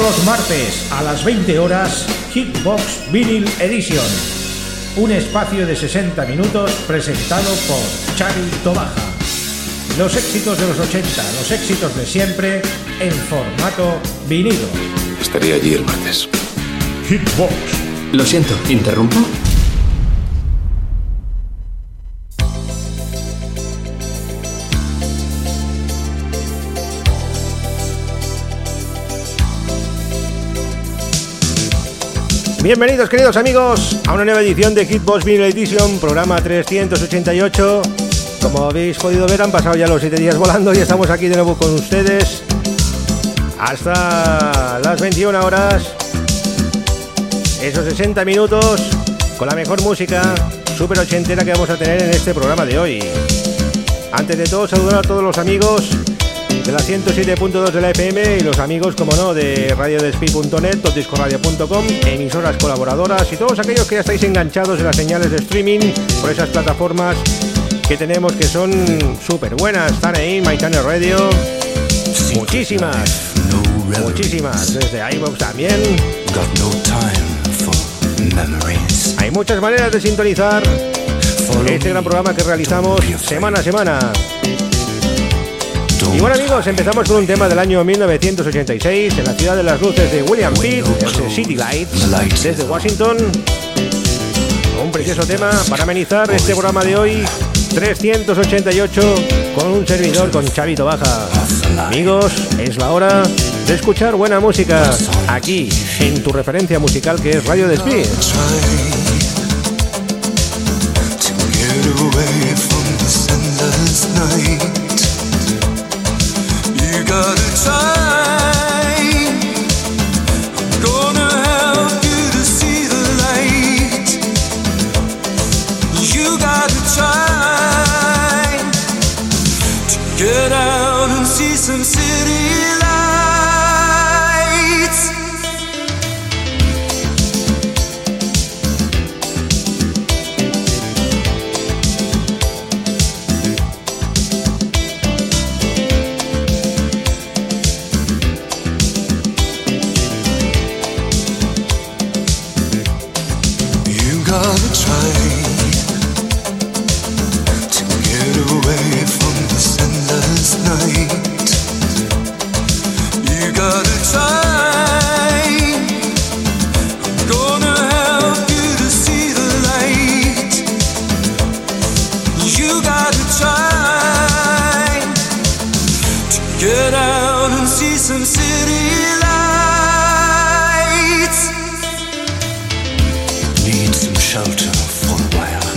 los martes a las 20 horas, Hitbox Vinyl Edition. Un espacio de 60 minutos presentado por Xavi Tobaja. Los éxitos de los 80, los éxitos de siempre en formato vinilo. Estaré allí el martes. Hitbox. Lo siento, ¿interrumpo? Bienvenidos, queridos amigos, a una nueva edición de Hitbox Vinyl Edition, programa 388. Como habéis podido ver, han pasado ya los 7 días volando y estamos aquí de nuevo con ustedes hasta las 21 horas. Esos 60 minutos con la mejor música súper ochentera que vamos a tener en este programa de hoy. Antes de todo, saludar a todos los amigos de la 107.2 de la FM y los amigos, como no, de radiodespí.net, topdiscoradio.com, emisoras colaboradoras y todos aquellos que ya estáis enganchados en las señales de streaming por esas plataformas que tenemos que son súper buenas. Están ahí, MyTuner Radio, muchísimas, desde iVoox también. Hay muchas maneras de sintonizar este gran programa que realizamos semana a semana. Y bueno, amigos, empezamos con un tema del año 1986 en la ciudad de las luces de William Pitt, el City Lights, desde Washington. Un precioso tema para amenizar este programa de hoy, 388, con un servidor, con Xavi Tobaja. Amigos, es la hora de escuchar buena música aquí, en tu referencia musical que es Radio Despí. You gotta try. I'm gonna help you to see the light. You gotta try to get out and see some city lights. Gotta try to get away from this endless night. You gotta try. I'm gonna help you to see the light. You gotta try to get out and see some city lights. Need some shelter for a while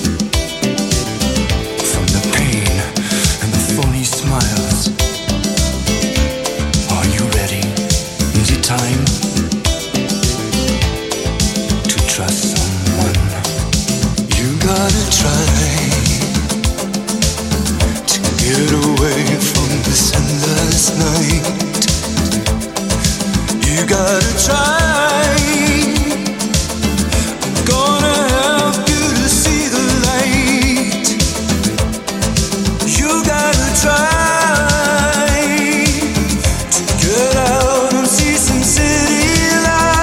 from the pain and the phony smiles. Are you ready? Is it time to trust someone? You gotta try to get away from this endless night. You gotta try. Gonna help you to see the light. You gotta try to get out and see some city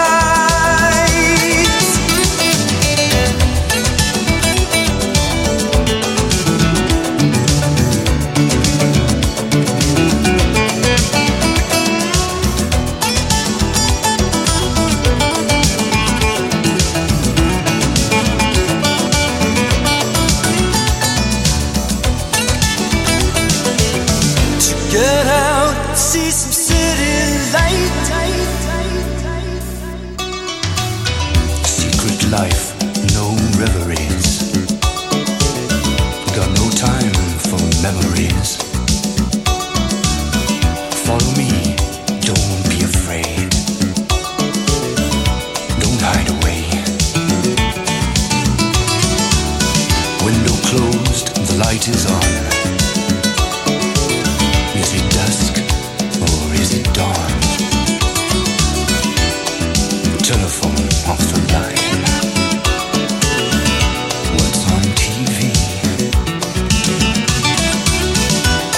lights. Get out, see some city light. Secret life, no reveries. Got no time for memories. Follow me, don't be afraid. Don't hide away. Window closed, the light is on. Is it dusk or is it dawn? Telephone off the line. What's on TV?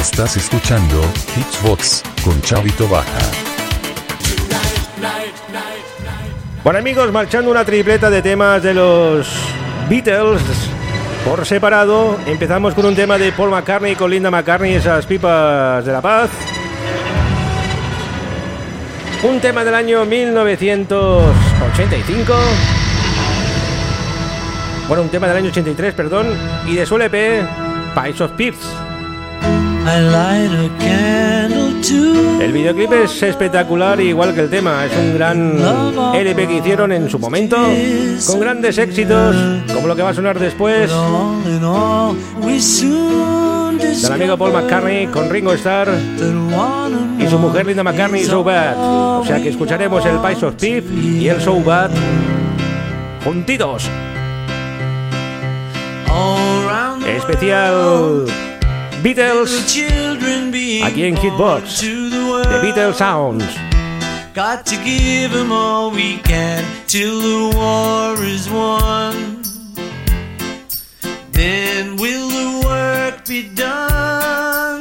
Estás escuchando Hitbox con Chavito Baja. Bueno amigos, marchando una tripleta de temas de los Beatles por separado. Empezamos con un tema de Paul McCartney con Linda McCartney, esas pipas de la paz. Un tema del año 1985. Bueno, un tema del año 83, perdón. Y de su LP, Pies of Pips. El videoclip es espectacular, igual que el tema. Es un gran LP que hicieron en su momento, con grandes éxitos, como lo que va a sonar después, del amigo Paul McCartney con Ringo Starr y su mujer Linda McCartney, So Bad. O sea que escucharemos el Pies of Pips y el So Bad juntitos. Especial Beatles aquí en Hitbox, The Beatles Sounds. Got to give them all we can till the war is won. Then will the work be done?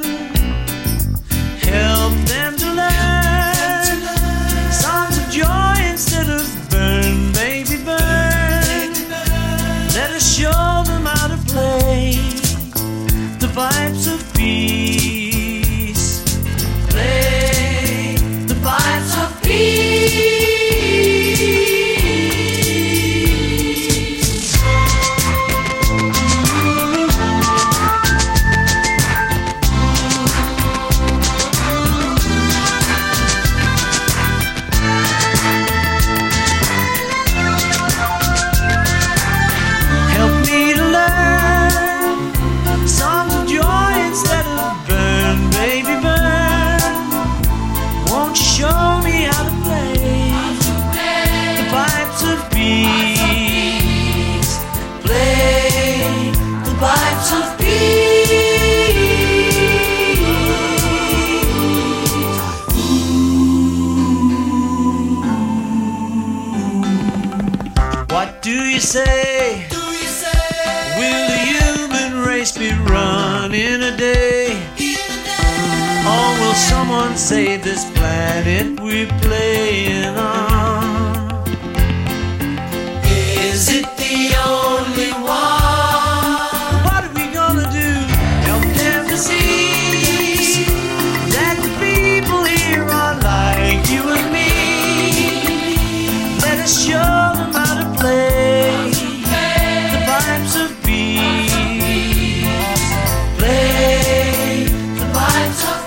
Help them to learn songs of joy instead of burn, baby burn. Let us show them how to play the pipes of peace. Play the pipes of peace. Help me to learn songs of joy instead of burn, baby burn. Won't you show me how to play the pipes of peace? Play the pipes of peace. What do you say? Will the human race be run in a day? Or will someone save this planet we're playing on? Is it the only one? What are we gonna do? Help them to see that the people here are like you and me. Let us show them how to play the pipes of peace. Play the pipes of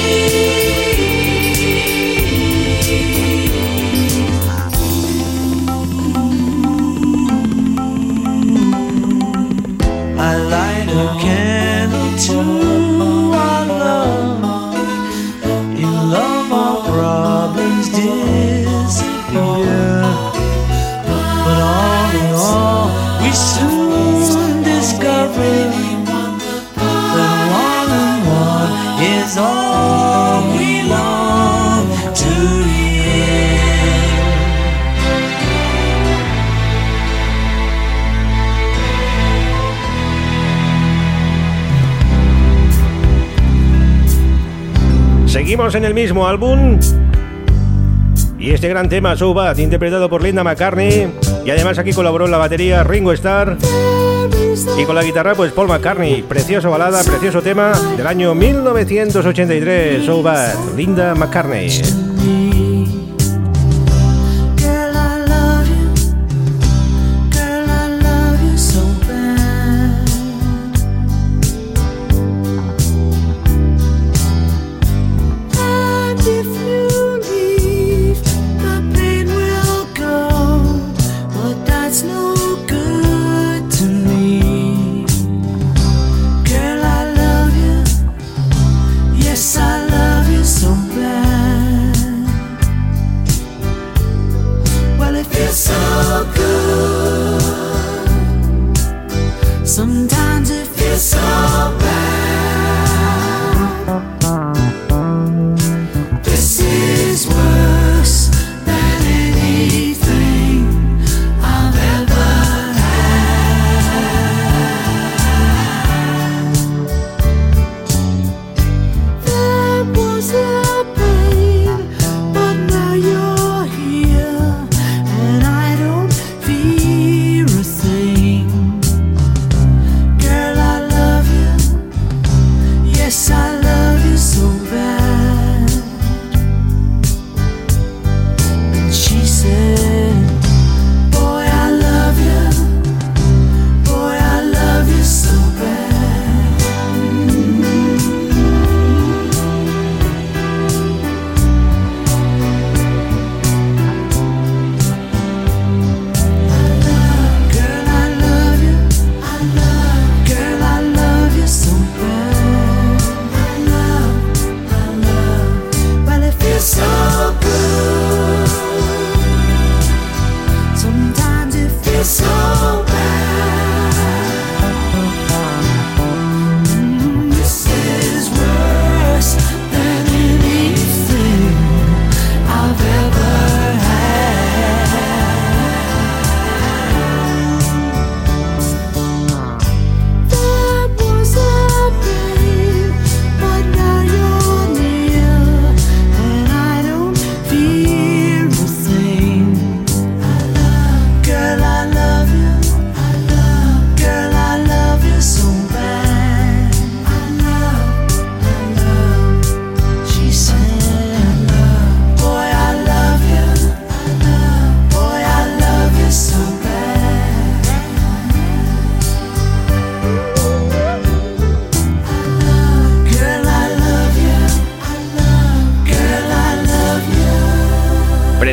I light a candle to our love. In love our problems disappear. But all in all, we soon discover that one and one is all we long to hear. Seguimos en el mismo álbum. Y este gran tema, So Bad, interpretado por Linda McCartney. Y además aquí colaboró en la batería Ringo Starr. Y con la guitarra, pues Paul McCartney. Preciosa balada, precioso tema del año 1983. So Bad, Linda McCartney. Girl, I love you. Girl, I love you so bad. And if you leave, the pain will go. But that's no good to me. Girl, I love you. Yes, I love you so bad.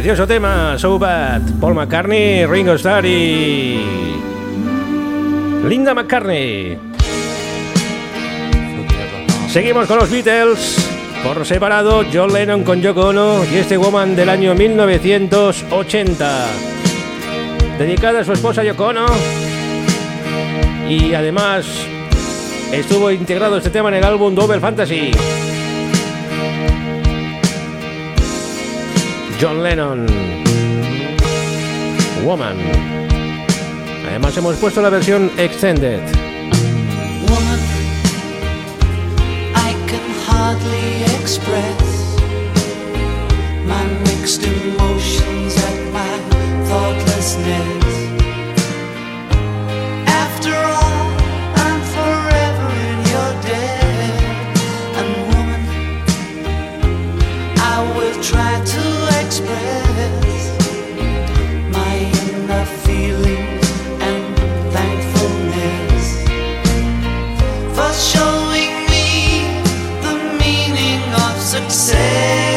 Precioso tema, So Bad. Paul McCartney, Ringo Starr y Linda McCartney. Seguimos con los Beatles. Por separado, John Lennon con Yoko Ono y este Woman del año 1980. Dedicada a su esposa Yoko Ono. Y además estuvo integrado este tema en el álbum Double Fantasy. John Lennon, Woman. Además hemos puesto la versión extended. Woman, I can hardly express my mixed emotions at my thoughtlessness. After all, I'm forever in your debt. And woman, I will try to express my inner feelings and thankfulness for showing me the meaning of success.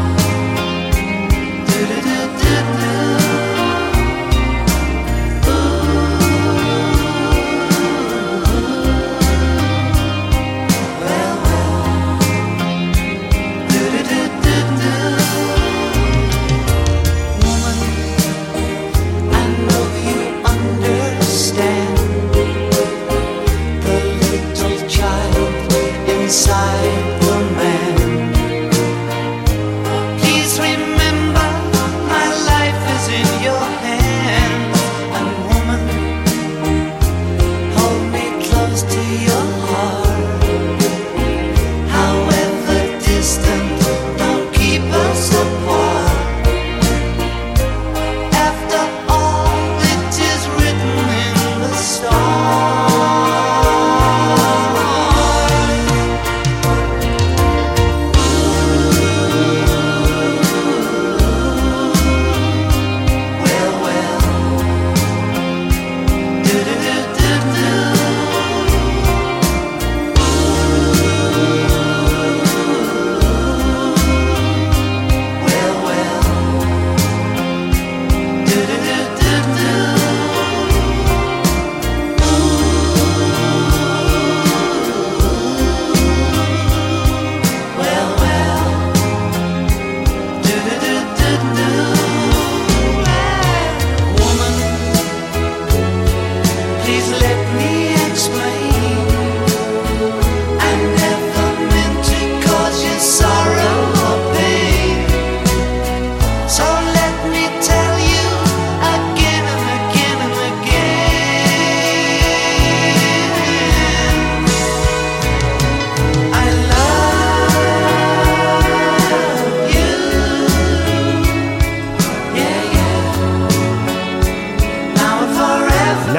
Ooh.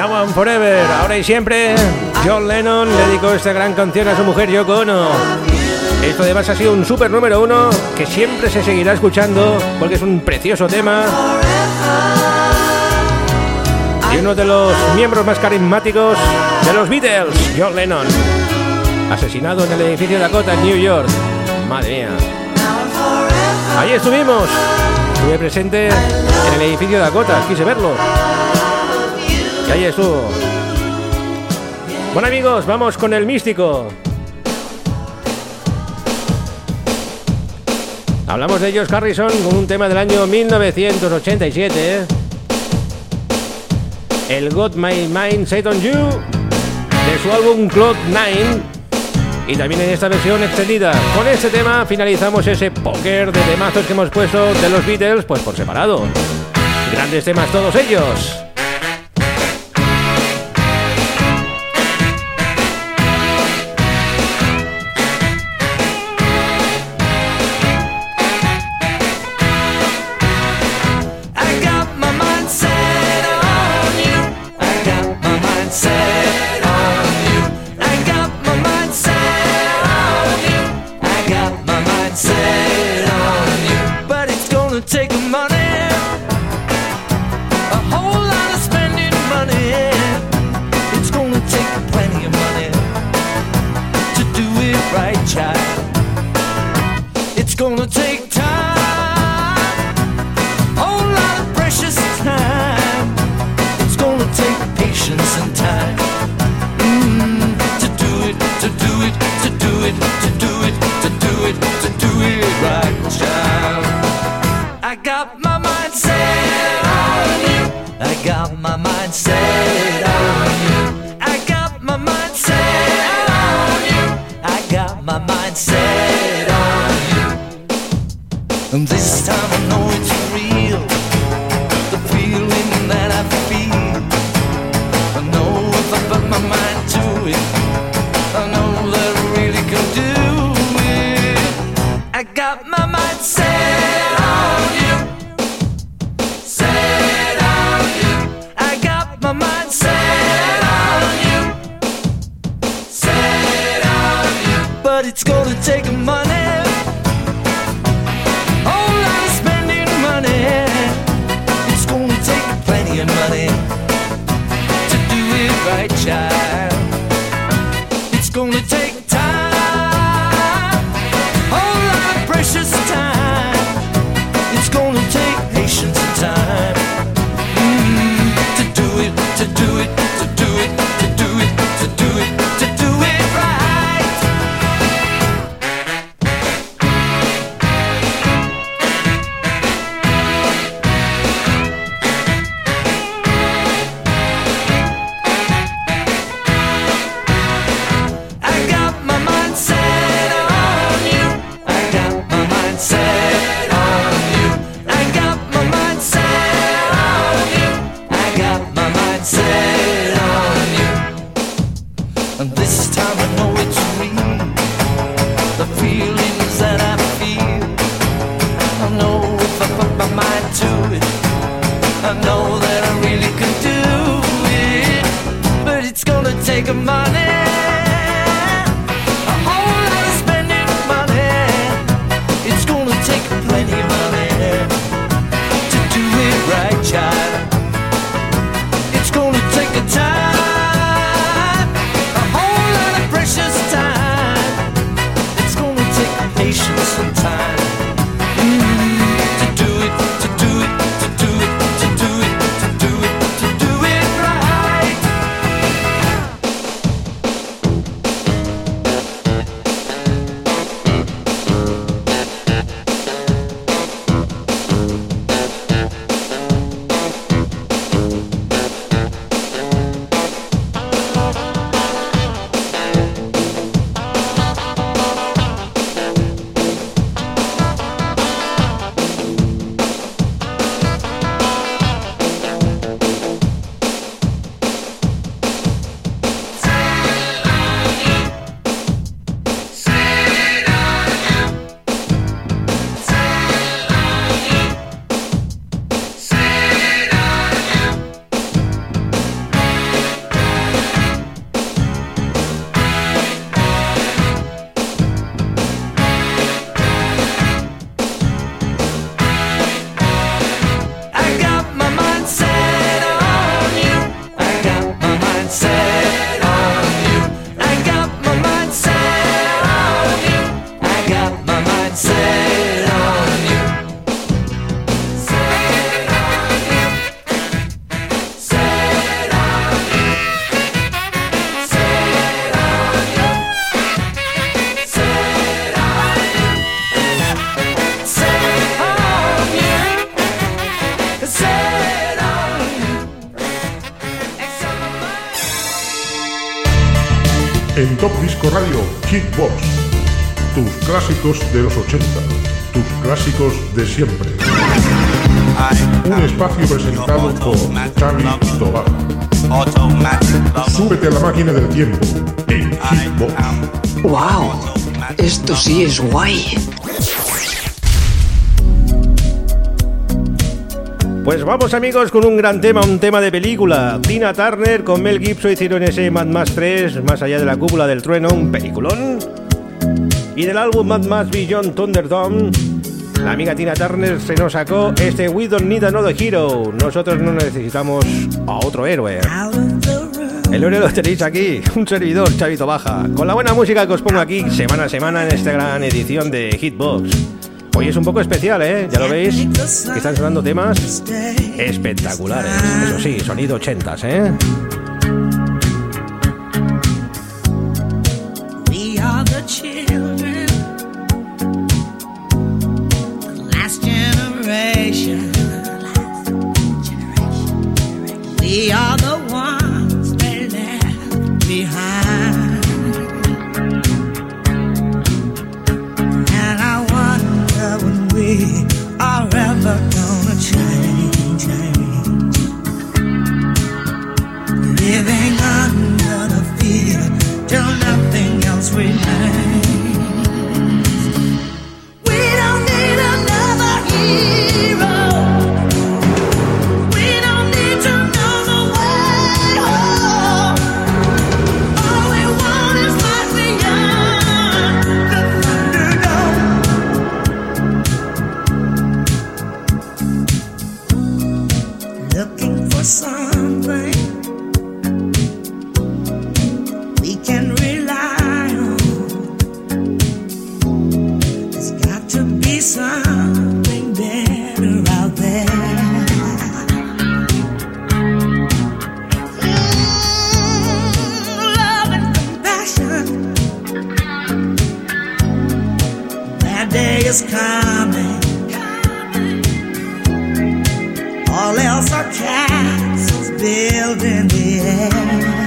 Now and Forever, ahora y siempre. John Lennon le dedicó esta gran canción a su mujer Yoko Ono. Esto además ha sido un super número 1 que siempre se seguirá escuchando porque es un precioso tema. Y uno de los miembros más carismáticos de los Beatles, John Lennon, asesinado en el edificio Dakota en New York. Madre mía. Ahí estuvimos. Estuve presente en el edificio Dakota, quise verlo. Y ahí estuvo. Bueno amigos, vamos con el místico. Hablamos de George Harrison con un tema del año 1987, el Got My Mind Set On You, de su álbum Cloud 9, y también en esta versión extendida. Con este tema finalizamos ese póker de temazos que hemos puesto de los Beatles, pues por separado. Grandes temas todos ellos. En Top Disco Radio, Hitbox. Tus clásicos de los 80. Tus clásicos de siempre. Un espacio presentado por Xavi Tobaja. Súbete a la máquina del tiempo en Hitbox. ¡Wow! Esto sí es guay. Pues vamos, amigos, con un gran tema, un tema de película. Tina Turner con Mel Gibson hicieron ese Mad Max 3, Más allá de la cúpula del trueno, un peliculón. Y del álbum Mad Max Beyond Thunderdome, la amiga Tina Turner se nos sacó este We Don't Need Another Hero. Nosotros no necesitamos a otro héroe. El héroe lo tenéis aquí, un servidor, Xavi Tobaja, con la buena música que os pongo aquí semana a semana en esta gran edición de Hitbox. Hoy es un poco especial, ¿eh? Ya lo veis, que están sonando temas espectaculares. Eso sí, sonido 80s, ¿eh? We are the children, the last generation. We are the ones they left behind. When we are ever gonna change, living under the fear till nothing else remains. We don't need another hero. We don't need to know the way home. All we want is life beyond the Thunderdome. Looking for something we can rely on. There's got to be something better out there. Love and compassion. That day is coming. All else are castles built in the air.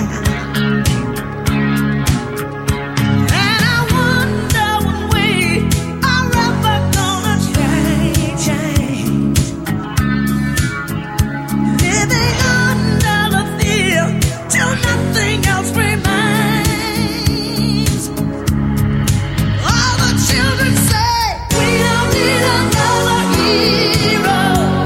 And I wonder when we are ever gonna change. Living under the fear till nothing else remains. All the children say we don't need another hero.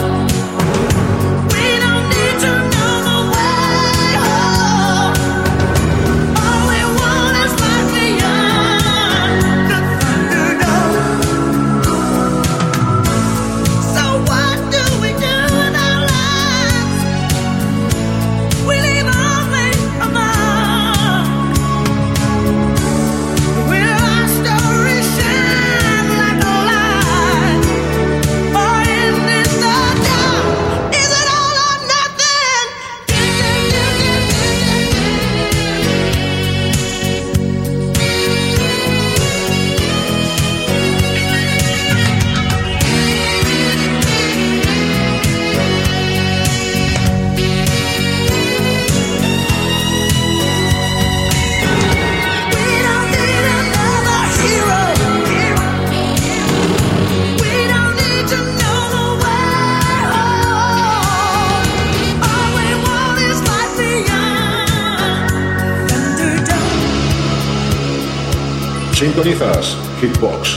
Sintonizas Hitbox.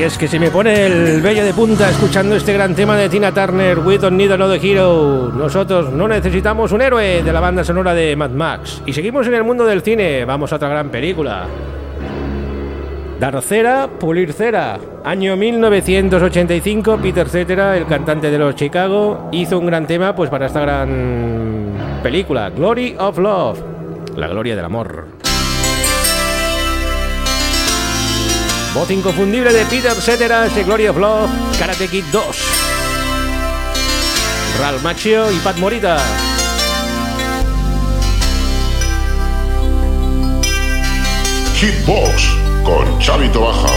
es que se me pone el vello de punta escuchando este gran tema de Tina Turner, We Don't Need Another Hero. Nosotros no necesitamos un héroe, de la banda sonora de Mad Max. Y seguimos en el mundo del cine, vamos a otra gran película. Dar cera, pulir cera. Año 1985, Peter Cetera, el cantante de los Chicago, hizo un gran tema pues para esta gran película, Glory of Love, la gloria del amor. Voz inconfundible de Peter Cetera, ese Glory of Love, Karate Kid 2. Ralph Macchio y Pat Morita. Hitbox con Chavito Baja.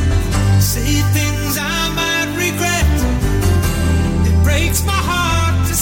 Say things I might regret. It breaks my heart to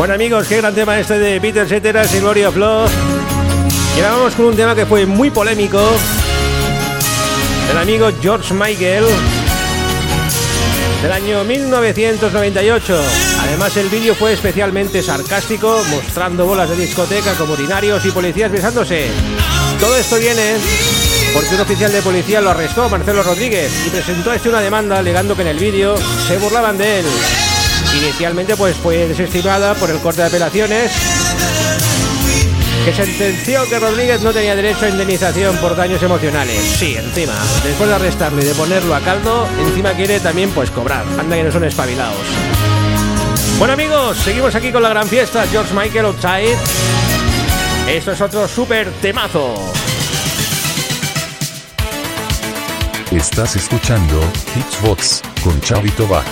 Bueno amigos, qué gran tema este de Peter Cetera y Glory of Love. Y ahora vamos con un tema que fue muy polémico, del amigo George Michael, del año 1998. Además el vídeo fue especialmente sarcástico, mostrando bolas de discoteca como urinarios y policías besándose. Todo esto viene porque un oficial de policía lo arrestó, Marcelo Rodríguez, y presentó a este una demanda alegando que en el vídeo se burlaban de él. Inicialmente pues fue desestimada por el Corte de Apelaciones, que sentenció que Rodríguez no tenía derecho a indemnización por daños emocionales. Sí, encima, después de arrestarlo y de ponerlo a caldo, encima quiere también pues cobrar. Anda que no son espabilados. Bueno amigos, seguimos aquí con la gran fiesta, George Michael Outside. Esto es otro súper temazo. Estás escuchando Hitsbox con Chavito Baja.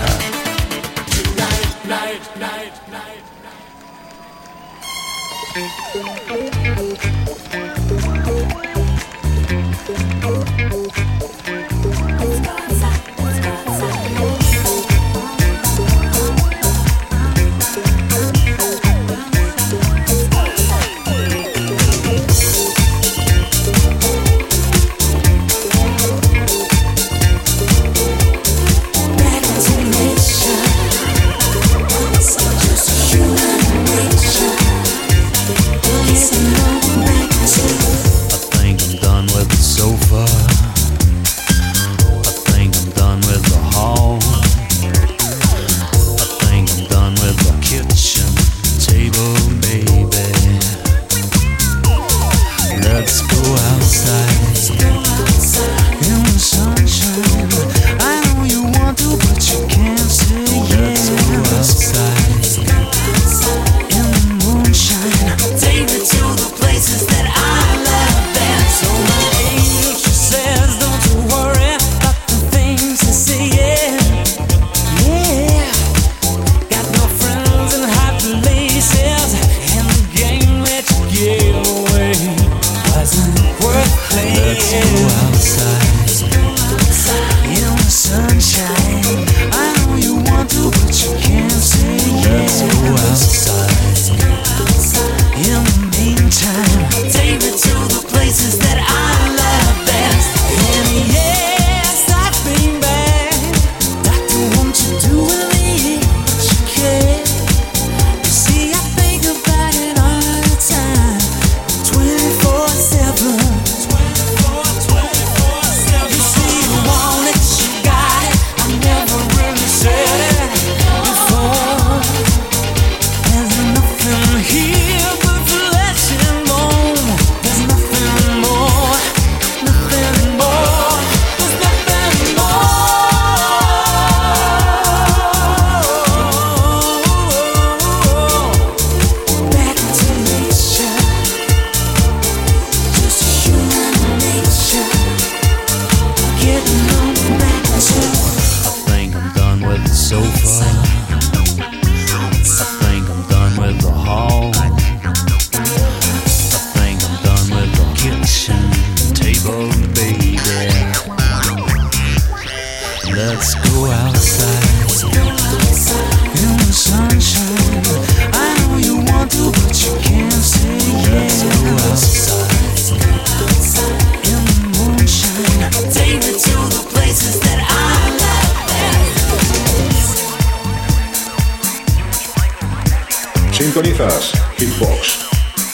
Sintonizas Hitbox.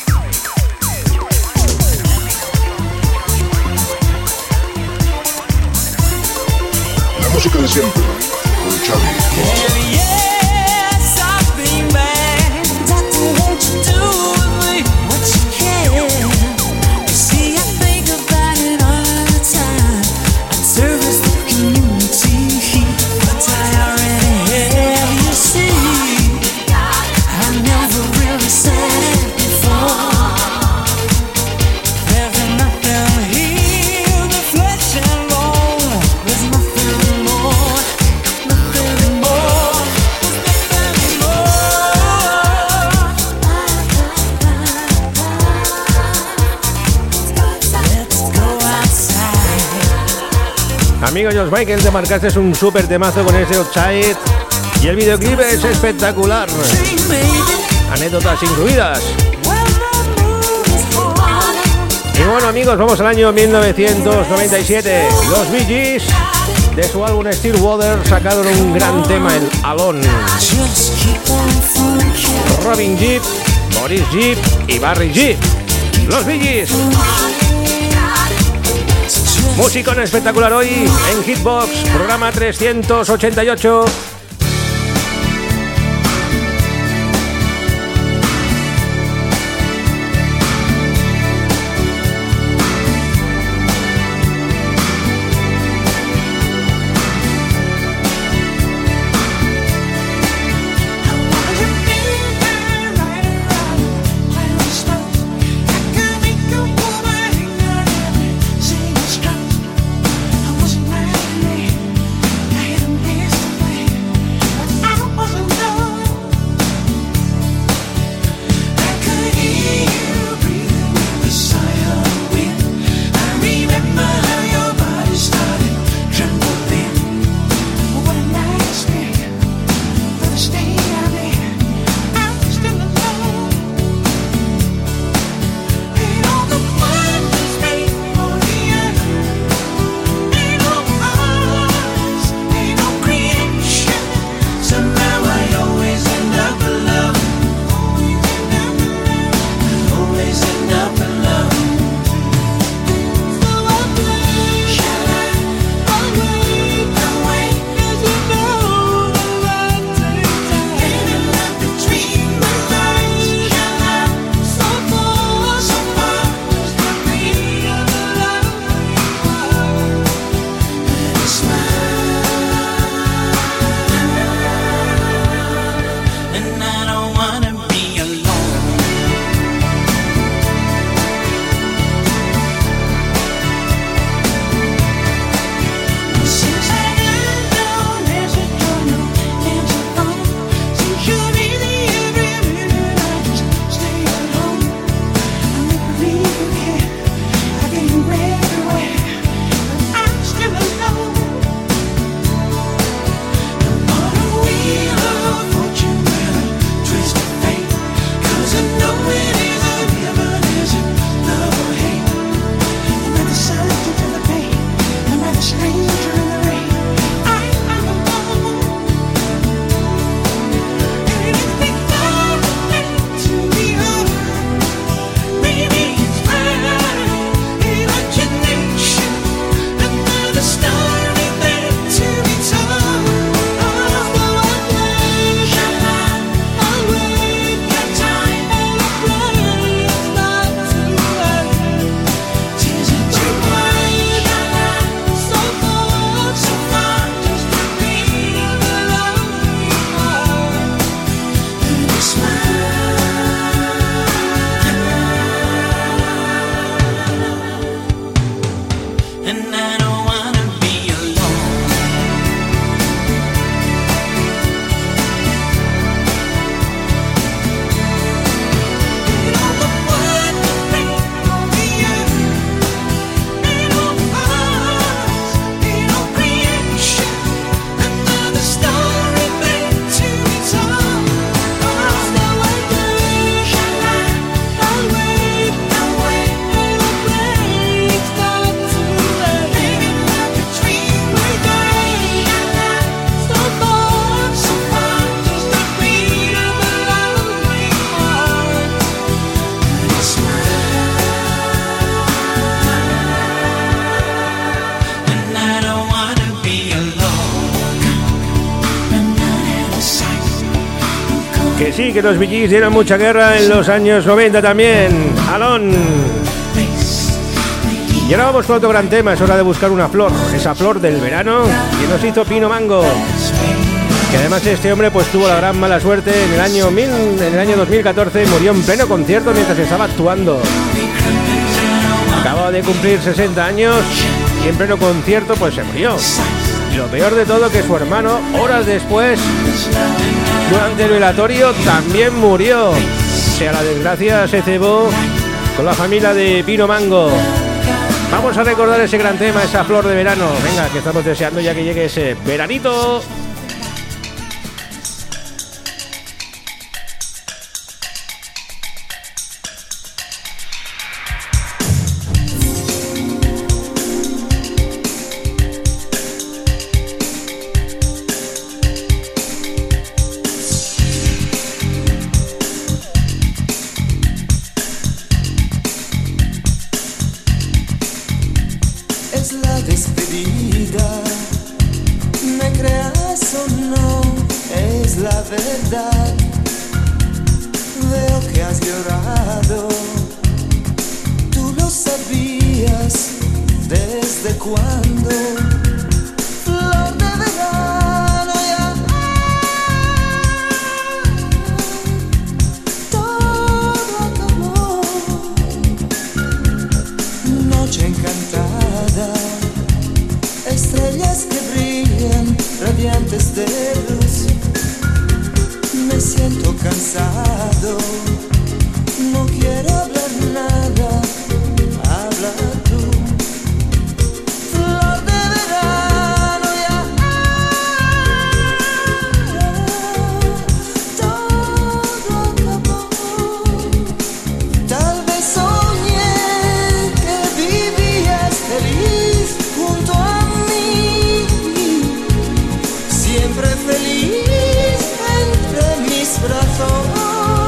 La música de siempre, con Xavi. Amigo George Michael, te marcaste un súper temazo con ese Outside y el videoclip es espectacular. anécdotas incluidas. Y bueno, amigos, vamos al año 1997. Los Bee Gees, de su álbum Stillwater, sacaron un gran tema, el Alone. Robin Gibb, Boris Gibb y Barry Gibb. Los Bee Gees. Musicón espectacular hoy en Hitbox, programa 388. Que sí, que los Bee Gees dieron mucha guerra en los años 90 también. Alone. Y ahora vamos con otro gran tema. Es hora de buscar una flor, esa flor del verano que nos hizo Pino Mango. Que además este hombre pues tuvo la gran mala suerte en el año 2014, murió en pleno concierto mientras estaba actuando. Acababa de cumplir 60 años y en pleno concierto pues se murió. Y lo peor de todo, que su hermano, horas después, durante el velatorio, también murió. O sea, la desgracia se cebó con la familia de Pino Mango. Vamos a recordar ese gran tema, esa flor de verano. Venga, que estamos deseando ya que llegue ese veranito. despedida. Me creas o no, es la verdad. Veo que has llorado. Tú lo sabías. ¿Desde cuándo? Flor de verano ya. Todo acabó. Noche encantada. Estrellas que brillan, radiantes de luz. Me siento cansado. No quiero hablar nada. Habla tú. Flor de verano ya. Todo acabó. Tal vez soñé que vivías feliz junto a mí. Siempre feliz entre mis brazos.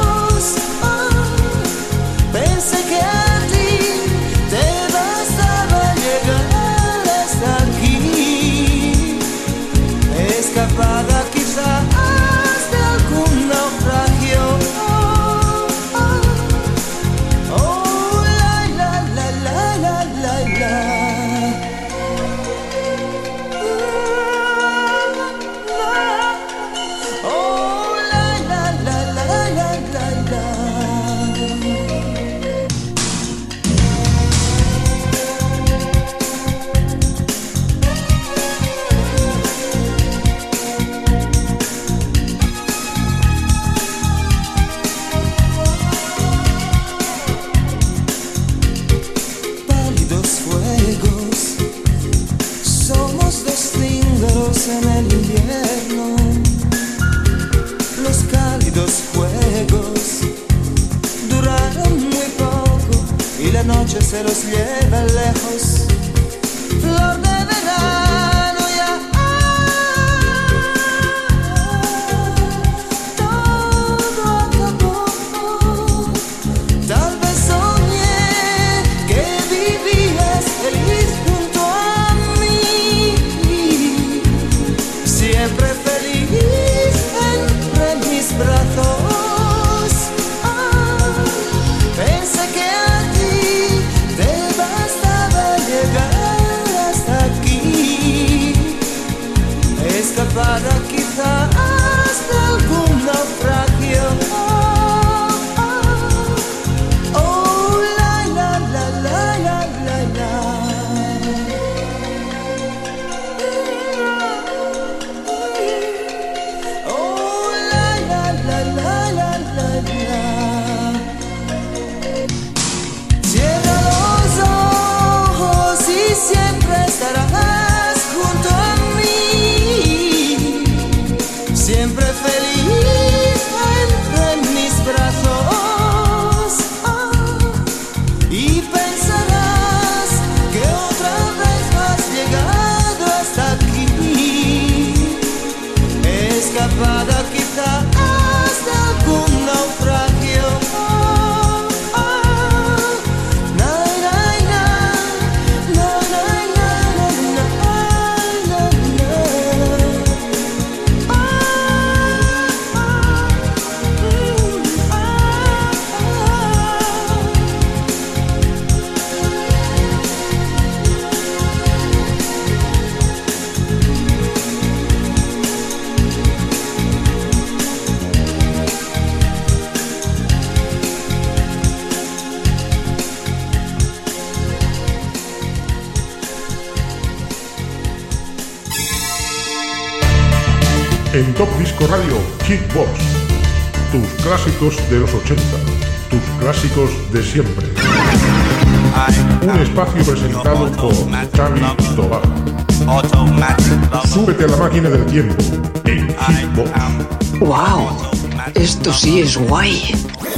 Pensé que a ti te bastaba llegar hasta aquí, escapada quizás de algún naufragio. Oh, la, la, la, la, la, la, la. Oh, la, la, la, la, la, la, la. Pálidos fuegos, somos dos cíngaros en el invierno. Los cálidos juegos duraron muy poco y la noche se los lleva lejos. Flor de verano ya. Todo acabó. Tal vez soñé que vivías feliz junto a mí. Siempre feliz entre mis brazos. Pensé que a ti te bastaba llegar hasta aquí, escapada quizás de algún naufragio. Oh, la, la, la, la, la, la, la. Oh, la, la, la, la, la, la, la. Cierra los ojos y siempre estarás junto a mí. Siempre feliz entre mis brazos. Y pensarás que otra vez has llegado hasta aquí, escapada quizás de algún naufragio. Na, na, na, na, na, na, na, En Top Disco Radio, Hitbox. Tus clásicos de los 80. Tus clásicos de siempre. Un espacio presentado por Xavi Tobaja. Súbete a la máquina del tiempo en Hitbox. ¡Wow! Esto sí es guay.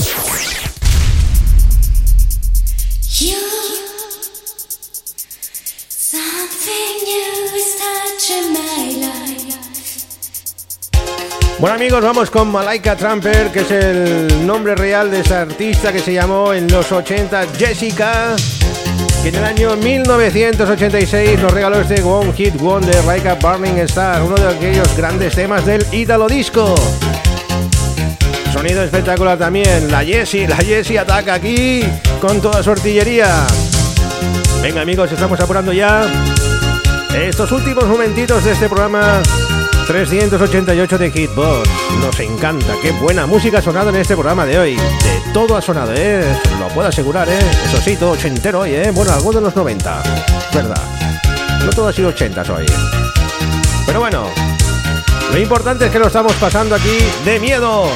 Bueno amigos, vamos con Malaika Tramper, que es el nombre real de esta artista que se llamó en los 80 Jessica. que en el año 1986 nos regaló este One Hit Wonder, Like a Burning Star, uno de aquellos grandes temas del Italo Disco. Sonido espectacular también. La Jessie ataca aquí con toda su artillería. Venga amigos, estamos apurando ya estos últimos momentitos de este programa 388 de Hitbox. Nos encanta, qué buena música ha sonado en este programa de hoy. De todo ha sonado, lo puedo asegurar, Eso sí, todo ochentero hoy, Bueno, algo de los 90, verdad. No todo ha sido 80 hoy. Pero bueno, lo importante es que lo estamos pasando aquí de miedo.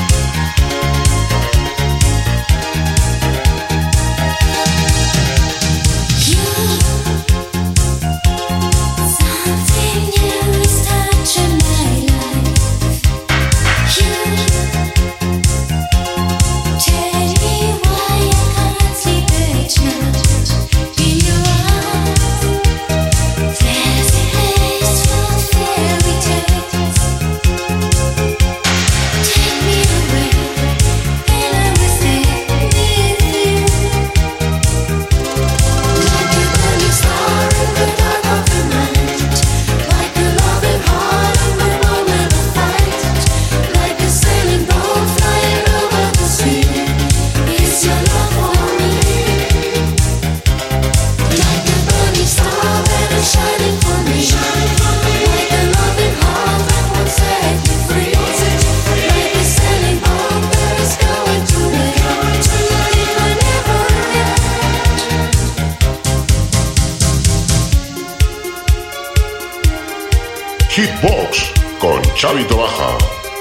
Hitbox con Xavi Tobaja.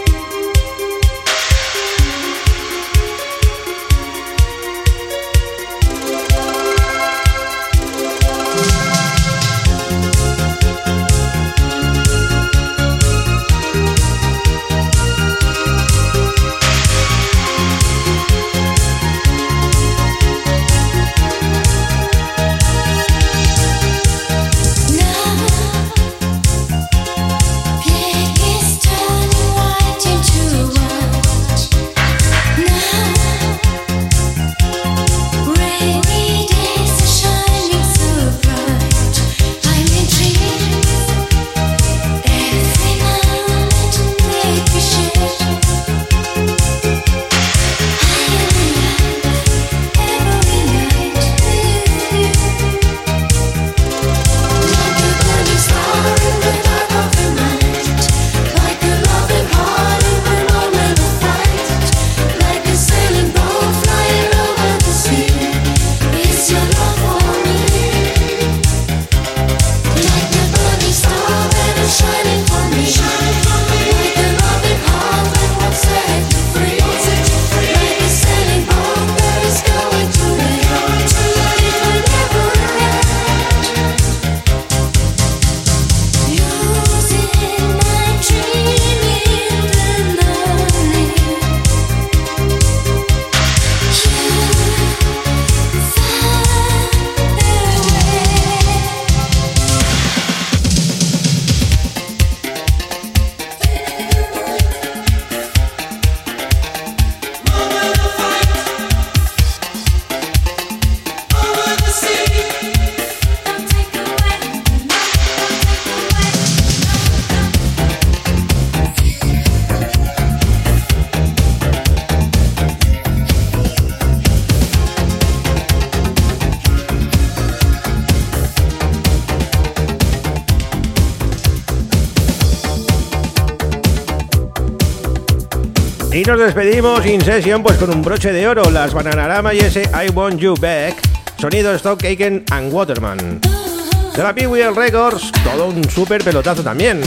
Y nos despedimos in session pues con un broche de oro, las Bananarama y ese I Want You Back, sonido Stock Aitken and Waterman. De la PWL Records, todo un súper pelotazo también.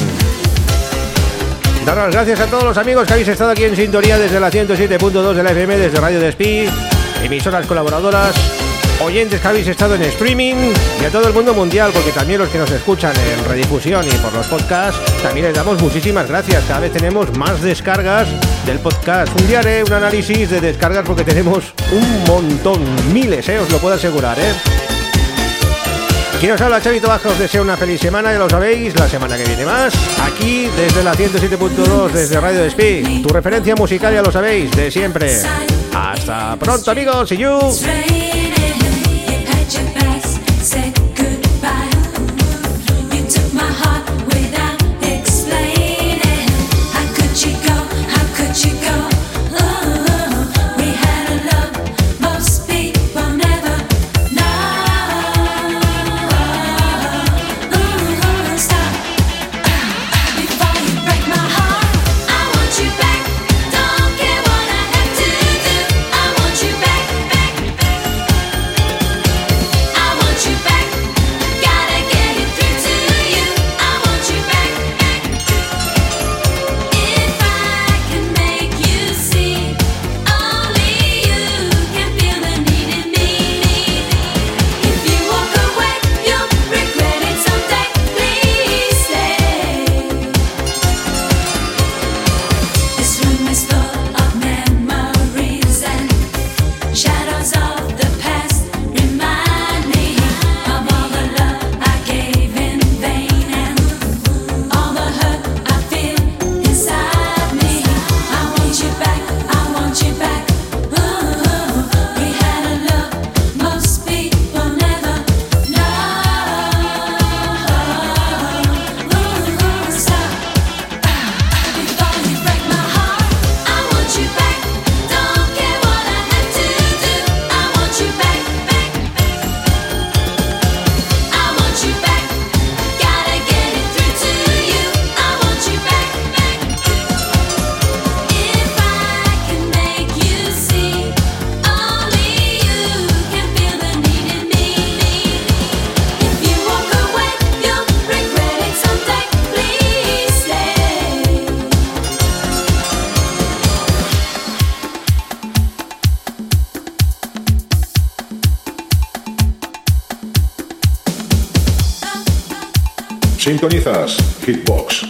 Dar las gracias a todos los amigos que habéis estado aquí en sintonía desde la 107.2 de la FM, desde Radio Despí, emisoras colaboradoras, oyentes que habéis estado en streaming y a todo el mundo mundial, porque también los que nos escuchan en redifusión y por los podcasts, también les damos muchísimas gracias. Cada vez tenemos más descargas del podcast. Un día haré un análisis de descargas porque tenemos un montón, miles, os lo puedo asegurar, Aquí nos habla Xavi Tobaja, os deseo una feliz semana, ya lo sabéis, la semana que viene más, aquí desde la 107.2, desde Radio Despí, tu referencia musical, ya lo sabéis, de siempre. Hasta pronto amigos, see you. Sintonizas Hitbox.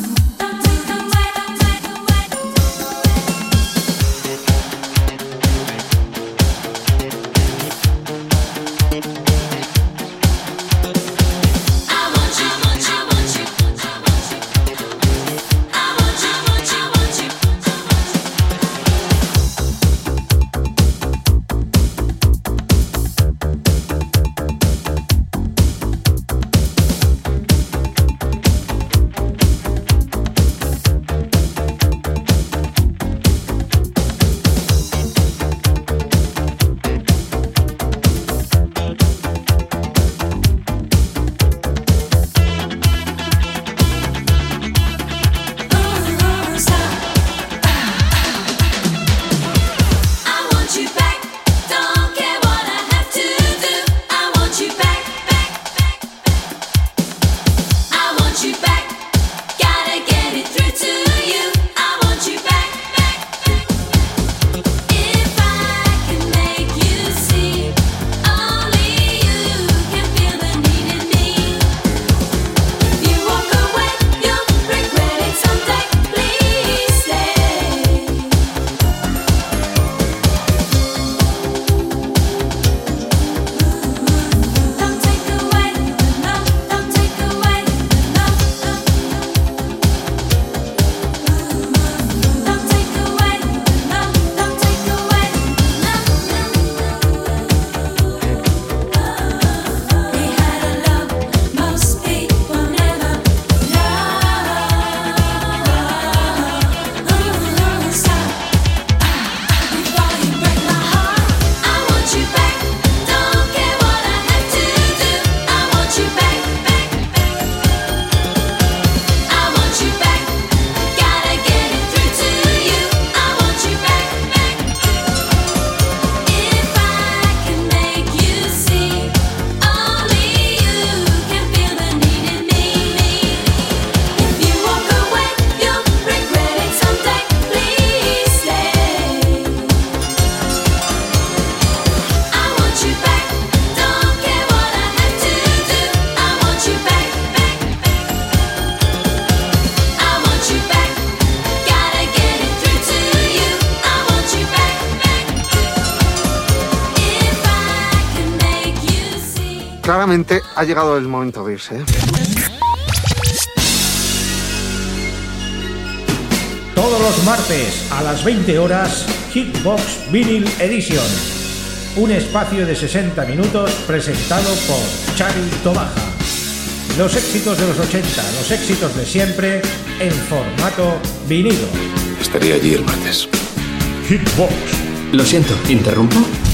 Claramente ha llegado el momento de irse, ¿eh? Todos los martes a las 20 horas, Hitbox Vinyl Edition. Un espacio de 60 minutos presentado por Xavi Tobaja. Los éxitos de los 80, los éxitos de siempre, en formato vinilo. Estaré allí el martes. Hitbox. Lo siento, ¿interrumpo?